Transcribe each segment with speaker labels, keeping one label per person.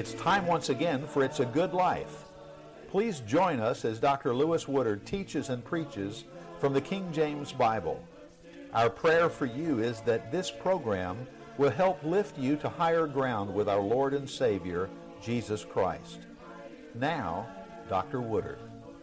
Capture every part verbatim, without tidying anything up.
Speaker 1: It's time once again for It's a Good Life. Please join us as Doctor Lewis Woodard teaches and preaches from the King James Bible. Our prayer for you is that this program will help lift you to higher ground with our Lord and Savior, Jesus Christ. Now, Doctor Woodard.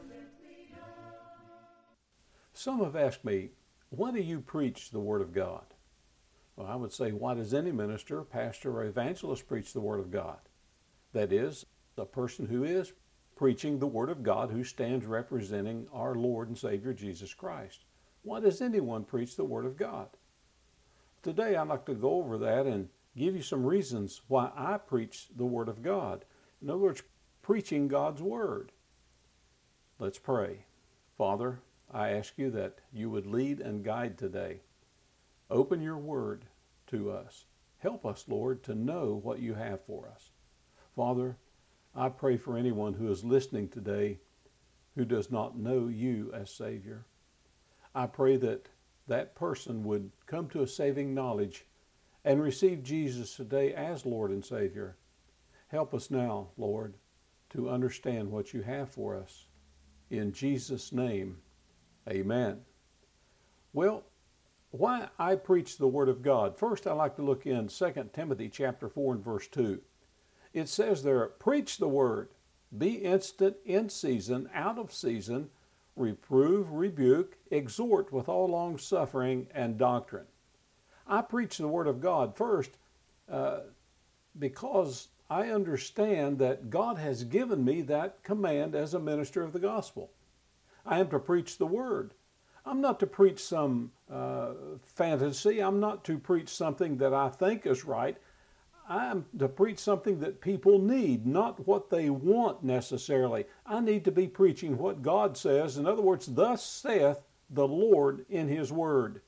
Speaker 2: Some have asked me, why do you preach the Word of God? Well, I would say, why does any minister, pastor, or evangelist preach the Word of God? That is, a person who is preaching the Word of God, who stands representing our Lord and Savior, Jesus Christ. Why does anyone preach the Word of God? Today, I'd like to go over that and give you some reasons why I preach the Word of God. In other words, preaching God's Word. Let's pray. Father, I ask you that you would lead and guide today. Open your Word to us. Help us, Lord, to know what you have for us. Father, I pray for anyone who is listening today who does not know you as Savior. I pray that that person would come to a saving knowledge and receive Jesus today as Lord and Savior. Help us now, Lord, to understand what you have for us. In Jesus' name, amen. Well, why I preach the Word of God. First, I'd like to look in Second Timothy chapter four and verse two. It says there, preach the Word, be instant in season, out of season, reprove, rebuke, exhort with all long suffering and doctrine. I preach the Word of God first uh, because I understand that God has given me that command as a minister of the gospel. I am to preach the Word. I'm not to preach some uh, fantasy. I'm not to preach something that I think is right. I'm to preach something that people need, not what they want necessarily. I need to be preaching what God says. In other words, thus saith the Lord in His Word.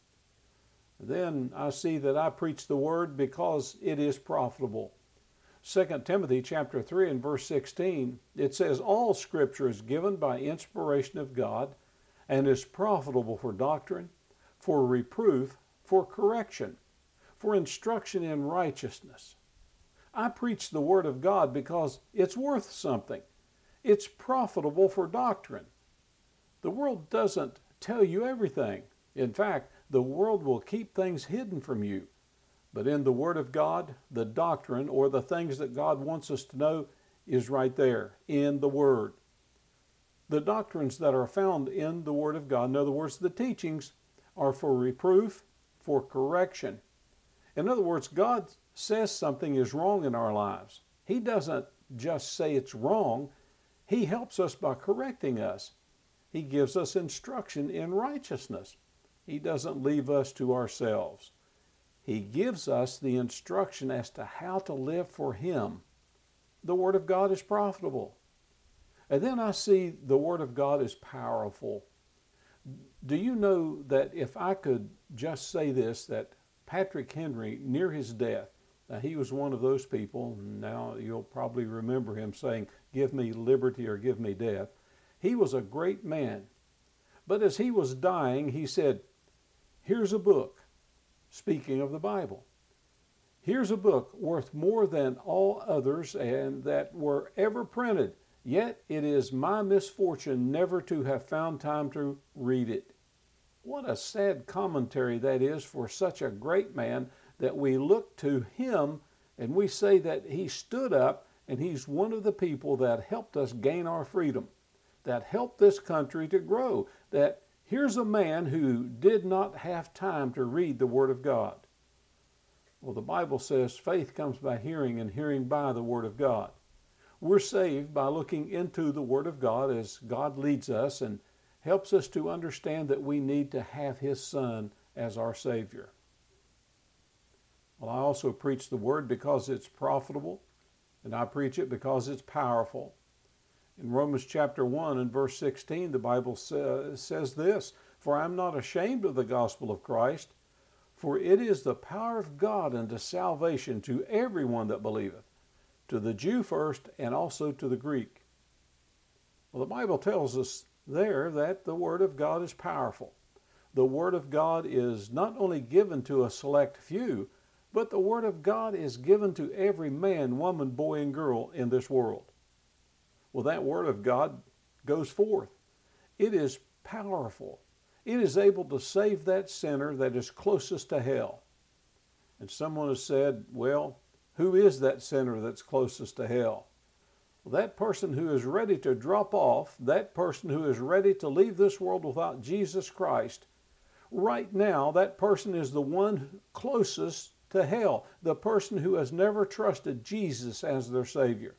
Speaker 2: Then I see that I preach the Word because it is profitable. Second Timothy chapter three and verse sixteen, it says, all Scripture is given by inspiration of God and is profitable for doctrine, for reproof, for correction, for instruction in righteousness. I preach the Word of God because it's worth something. It's profitable for doctrine. The world doesn't tell you everything. In fact, the world will keep things hidden from you. But in the Word of God, the doctrine or the things that God wants us to know is right there in the Word. The doctrines that are found in the Word of God, in other words, the teachings, are for reproof, for correction. In other words, God says something is wrong in our lives. He doesn't just say it's wrong. He helps us by correcting us. He gives us instruction in righteousness. He doesn't leave us to ourselves. He gives us the instruction as to how to live for Him. The Word of God is profitable. And then I see the Word of God is powerful. Do you know that if I could just say this, that Patrick Henry, near his death, now he was one of those people, now you'll probably remember him saying, give me liberty or give me death. He was a great man. But as he was dying, he said, here's a book, speaking of the Bible. Here's a book worth more than all others and that were ever printed. Yet it is my misfortune never to have found time to read it. What a sad commentary that is for such a great man, that we look to him and we say that he stood up and he's one of the people that helped us gain our freedom, that helped this country to grow, that here's a man who did not have time to read the Word of God. Well, the Bible says faith comes by hearing and hearing by the Word of God. We're saved by looking into the Word of God as God leads us and helps us to understand that we need to have His Son as our Savior. Well, I also preach the Word because it's profitable, and I preach it because it's powerful. In Romans chapter one and verse sixteen, the Bible sa- says this, for I am not ashamed of the gospel of Christ, for it is the power of God unto salvation to everyone that believeth, to the Jew first and also to the Greek. Well, the Bible tells us there that the Word of God is powerful. The Word of God is not only given to a select few, But the Word of God is given to every man, woman, boy, and girl in this world. Well, that Word of God goes forth. It is powerful. It is able to save that sinner that is closest to hell. And someone has said, well, who is that sinner that's closest to hell? Well, that person who is ready to drop off, that person who is ready to leave this world without Jesus Christ, right now, that person is the one closest to hell, the person who has never trusted Jesus as their Savior.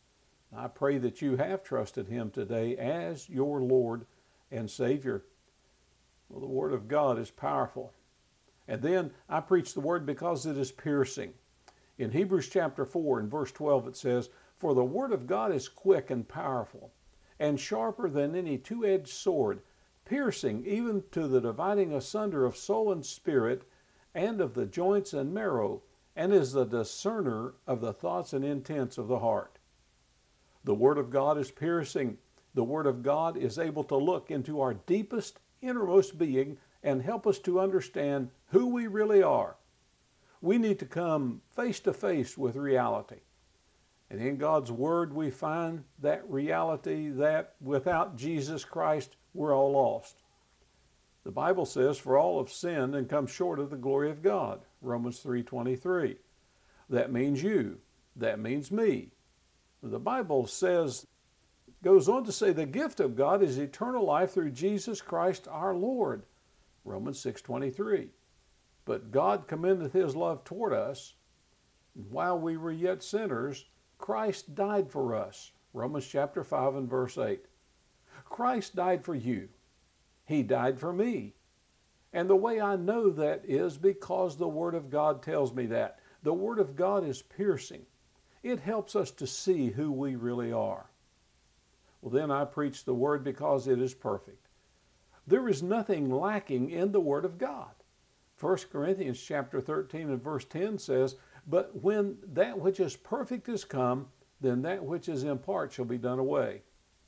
Speaker 2: I pray that you have trusted Him today as your Lord and Savior. Well, the Word of God is powerful. And then I preach the Word because it is piercing. In Hebrews chapter four and verse twelve it says, "For the Word of God is quick and powerful, and sharper than any two-edged sword, piercing even to the dividing asunder of soul and spirit, and of the joints and marrow, and is the discerner of the thoughts and intents of the heart." The Word of God is piercing. The Word of God is able to look into our deepest, innermost being and help us to understand who we really are. We need to come face to face with reality. And in God's Word we find that reality that without Jesus Christ we're all lost. The Bible says, "For all have sinned and come short of the glory of God," Romans three twenty-three. That means you. That means me. The Bible says, goes on to say, the gift of God is eternal life through Jesus Christ our Lord, Romans six twenty-three. But God commendeth His love toward us, and while we were yet sinners, Christ died for us, Romans chapter five and verse eight. Christ died for you. He died for me. And the way I know that is because the Word of God tells me that. The Word of God is piercing. It helps us to see who we really are. Well, then I preach the Word because it is perfect. There is nothing lacking in the Word of God. First Corinthians chapter thirteen and verse ten says, "But when that which is perfect is come, then that which is in part shall be done away."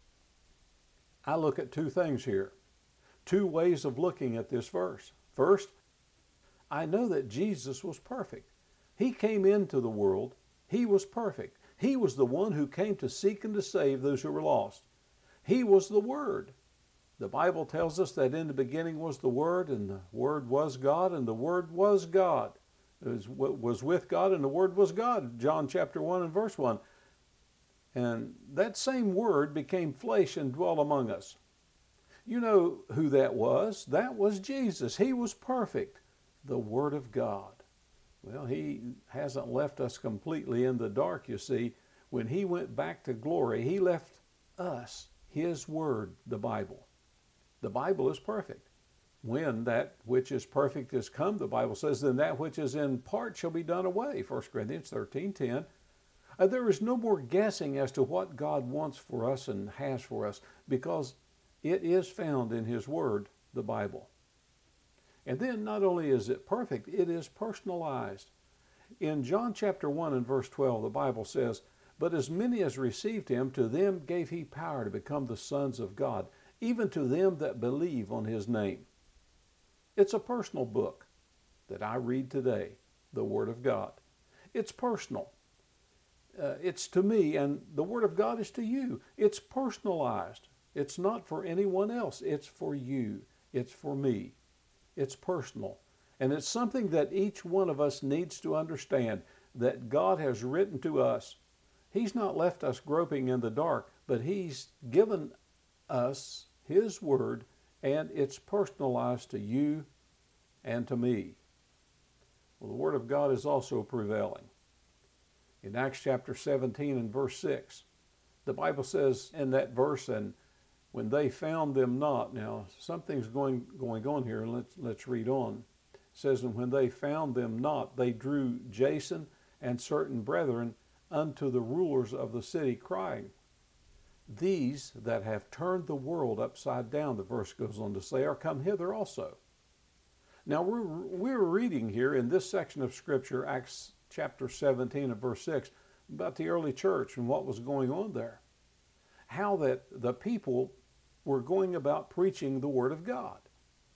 Speaker 2: I look at two things here. Two ways of looking at this verse. First, I know that Jesus was perfect. He came into the world. He was perfect. He was the one who came to seek and to save those who were lost. He was the Word. The Bible tells us that in the beginning was the Word, and the Word was God, and the Word was God. It was, was with God, and the Word was God, John chapter one and verse one. And that same Word became flesh and dwelt among us. You know who that was? That was Jesus. He was perfect, the Word of God. Well, He hasn't left us completely in the dark, you see. When He went back to glory, He left us His Word, the Bible. The Bible is perfect. When that which is perfect is come, the Bible says, then that which is in part shall be done away, First Corinthians thirteen ten. Uh, there is no more guessing as to what God wants for us and has for us, because it is found in His Word, the Bible. And then not only is it perfect, it is personalized. In John chapter one and verse twelve, the Bible says, "But as many as received Him, to them gave He power to become the sons of God, even to them that believe on His name." It's a personal book that I read today, the Word of God. It's personal. Uh, it's to me, and the Word of God is to you. It's personalized. It's not for anyone else. It's for you. It's for me. It's personal. And it's something that each one of us needs to understand, that God has written to us. He's not left us groping in the dark, but He's given us His Word, and it's personalized to you and to me. Well, the Word of God is also prevailing. In Acts chapter seventeen and verse six, the Bible says in that verse, "And when they found them not," now something's going going on here, and let's let's read on. It says, "And when they found them not, they drew Jason and certain brethren unto the rulers of the city, crying, These that have turned the world upside down," the verse goes on to say, "are come hither also." Now we're we're reading here in this section of Scripture, Acts chapter seventeen and verse six, about the early church and what was going on there. How that the people were going about preaching the Word of God.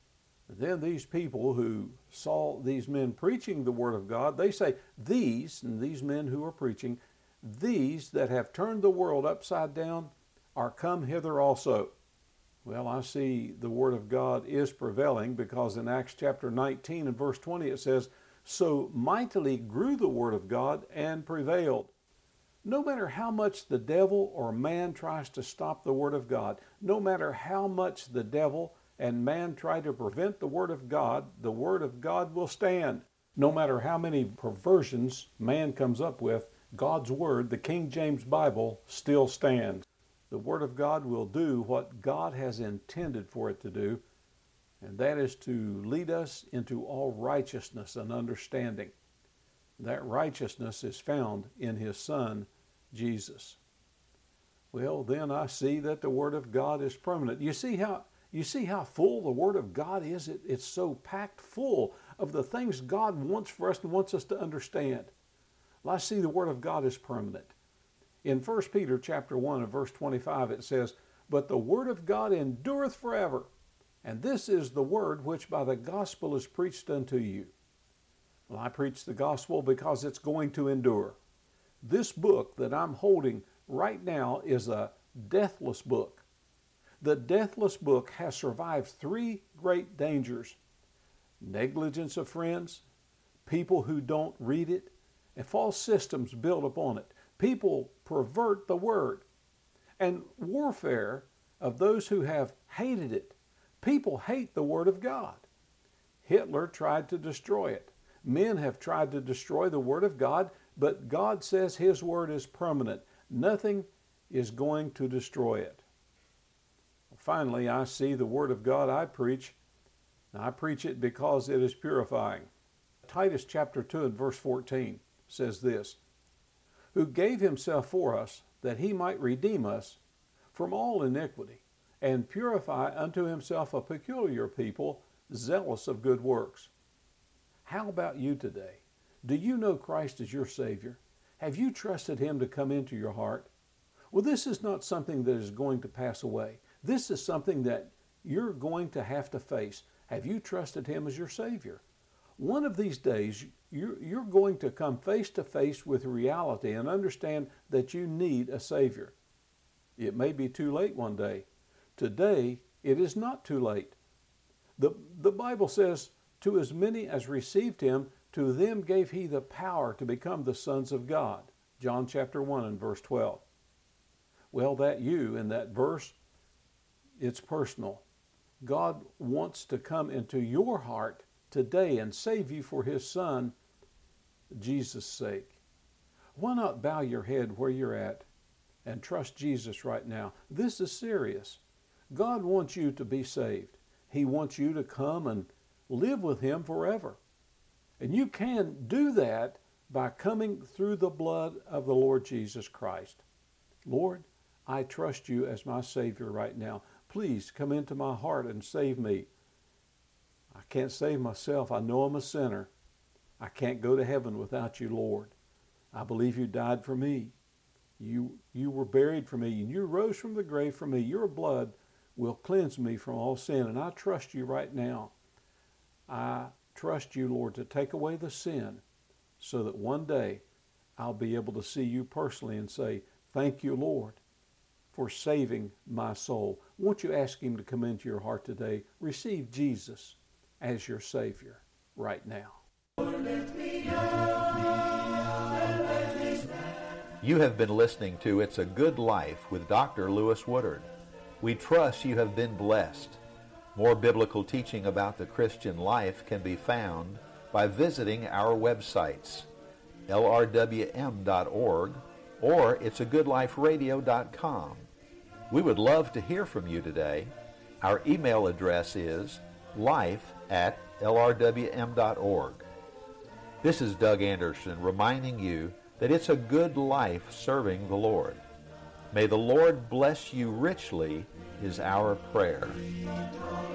Speaker 2: Then these people who saw these men preaching the Word of God, they say, these, and these men who are preaching, these that have turned the world upside down are come hither also. Well, I see the Word of God is prevailing, because in Acts chapter nineteen and verse twenty it says, so mightily grew the Word of God and prevailed. No matter how much the devil or man tries to stop the Word of God, no matter how much the devil and man try to prevent the Word of God, the Word of God will stand. No matter how many perversions man comes up with, God's Word, the King James Bible, still stands. The Word of God will do what God has intended for it to do, and that is to lead us into all righteousness and understanding. That righteousness is found in His Son, Jesus. Well, then I see that the Word of God is permanent. You see how you see how full the Word of God is? It, it's so packed full of the things God wants for us and wants us to understand. Well, I see the Word of God is permanent. In First Peter chapter one and verse twenty-five it says, but the Word of God endureth forever, and this is the Word which by the gospel is preached unto you. Well, I preach the gospel because it's going to endure. This book that I'm holding right now is a deathless book. The deathless book has survived three great dangers: negligence of friends, people who don't read it, and false systems built upon it. People pervert the Word, and warfare of those who have hated it. People hate the Word of God. Hitler tried to destroy it. Men have tried to destroy the Word of God, but God says His Word is permanent. Nothing is going to destroy it. Finally, I see the Word of God I preach. I preach it because it is purifying. Titus chapter two and verse fourteen says this, who gave Himself for us, that He might redeem us from all iniquity, and purify unto Himself a peculiar people, zealous of good works. How about you today? Do you know Christ as your Savior? Have you trusted Him to come into your heart? Well, this is not something that is going to pass away. This is something that you're going to have to face. Have you trusted Him as your Savior? One of these days, you're, you're going to come face to face with reality and understand that you need a Savior. It may be too late one day. Today, it is not too late. The, the Bible says, to as many as received Him, to them gave He the power to become the sons of God. John chapter one and verse twelve. Well, that you in that verse, it's personal. God wants to come into your heart today and save you for His Son, Jesus' sake. Why not bow your head where you're at and trust Jesus right now? This is serious. God wants you to be saved. He wants you to come and live with Him forever. And you can do that by coming through the blood of the Lord Jesus Christ. Lord, I trust You as my Savior right now. Please come into my heart and save me. I can't save myself. I know I'm a sinner. I can't go to heaven without You, Lord. I believe You died for me. You, you were buried for me, and You rose from the grave for me. Your blood will cleanse me from all sin, and I trust You right now. I trust You, Lord, to take away the sin so that one day I'll be able to see You personally and say, thank You, Lord, for saving my soul. Won't you ask Him to come into your heart today? Receive Jesus as your Savior right now.
Speaker 1: You have been listening to It's a Good Life with Doctor Lewis Woodard. We trust you have been blessed. More biblical teaching about the Christian life can be found by visiting our websites, L R W M dot org or it's a good life radio dot com. We would love to hear from you today. Our email address is life at L R W M dot org. This is Doug Anderson reminding you that it's a good life serving the Lord. May the Lord bless you richly is our prayer.